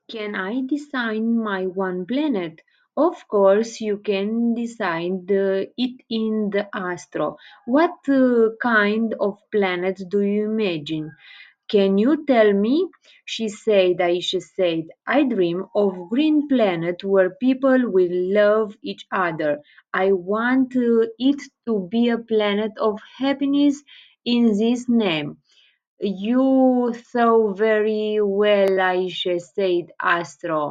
Can I design my one planet? Of course, you can design it in the Astro. What kind of planet do you imagine? Can you tell me? She said, Aisha said, I dream of green planet where people will love each other. I want it to be a planet of happiness in this name. You thought very well, Aisha said, Astro.